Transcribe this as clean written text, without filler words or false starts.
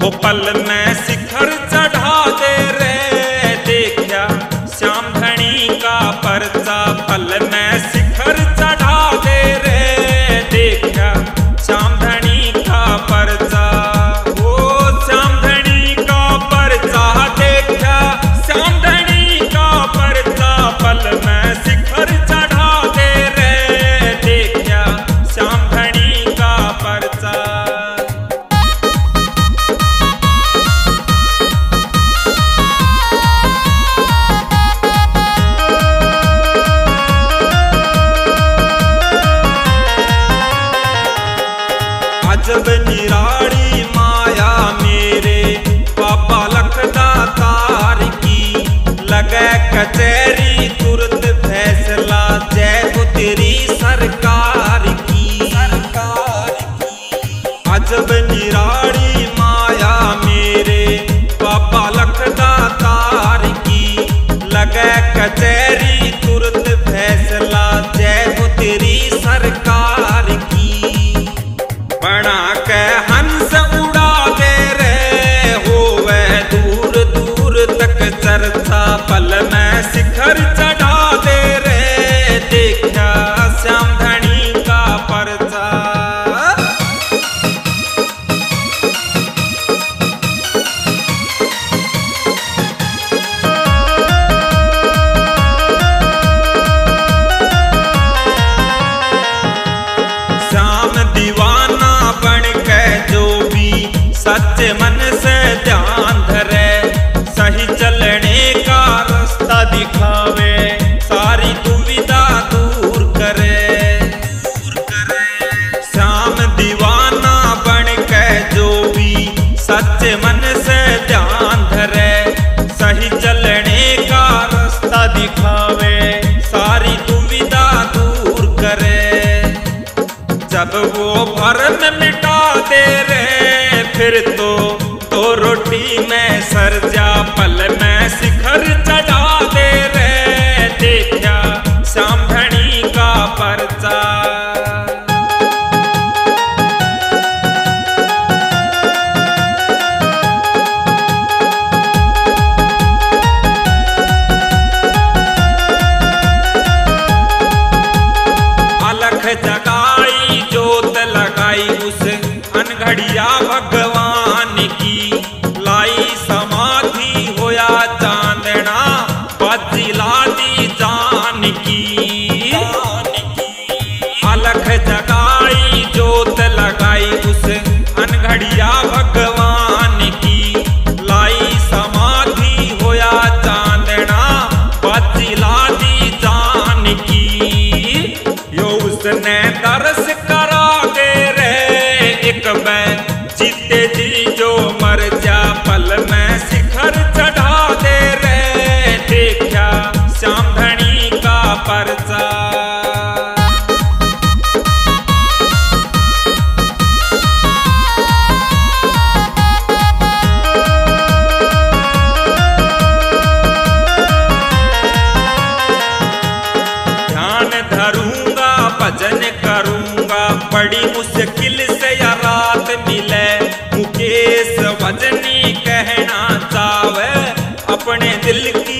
वो पल में शिखर चढ़ा दे रे, देखा श्याम धनी का परचा। पल में शिखर चढ़ा दे रे, देखा श्याम धनी का परचा। ओ श्याम धनी का परचा, देखा श्याम धनी का परचा। पल में शिखर चढ़ा दे रे, देखा श्याम धनी का परचा। अजब निराड़ी माया मेरे पापा लखदातार की, लगे कचहरी तुरंत फैसला, जय हो तेरी सरकार की। अजब निराड़ी माया मेरे पापा लखदातार की, लगे कचहरी तुरंत फैसला, जय हो तेरी सरकार की। बना के हंस उड़ा दे रे, होवे दूर दूर तक चर्चा। पल में शिखर चढ़ा दे रे, देखा श्याम धनी का परचा। श्याम दीवाना बन के जो भी सच्चे मन से ध्यान धरे, सही चलने का रास्ता दिखावे, सारी दुविधा दूर करे। श्याम दीवाना बन के जो भी सच्चे मन से ध्यान धरे, सही चलने का रास्ता दिखावे, सारी दुविधा दूर करे। जब वो भरम मिटा दे रे, फिर तो दो रोटी में सर जा। पल में शिखर चढ़ा दे रे, देखा श्याम धनी का परचा। अलख जगाई जोत लगाई उस अनघड़िया भगवान की, लाई समाधि होया चांदना, बाजी लादी जान की। अलख जगाई जोत लगाई उस अनघड़िया भगवान की, लाई समाधि होया चांदना, बाजी लादी जान की। यो उसने दर्श करा दे रे, एक बैन जीते जी जो मर जा। पल में शिखर चढ़ा दे रे, देखा श्याम धनी का परचा। ध्यान धरूंगा भजन करूंगा, बड़ी मुश्किल से या रात मिले। मुकेश भजनी कहना चावे, अपने दिल की